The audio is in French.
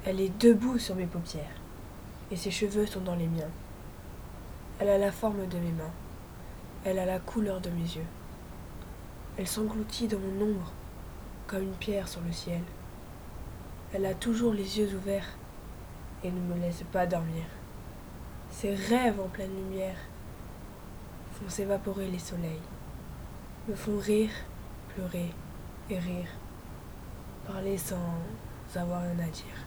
Elle est debout sur mes paupières, et ses cheveux sont dans les miens. Elle a la forme de mes mains, elle a la couleur de mes yeux. Elle s'engloutit dans mon ombre, comme une pierre sur le ciel. Elle a toujours les yeux ouverts, et ne me laisse pas dormir. Ses rêves en pleine lumière font s'évaporer les soleils, me font rire, pleurer et rire, parler sans avoir rien à dire.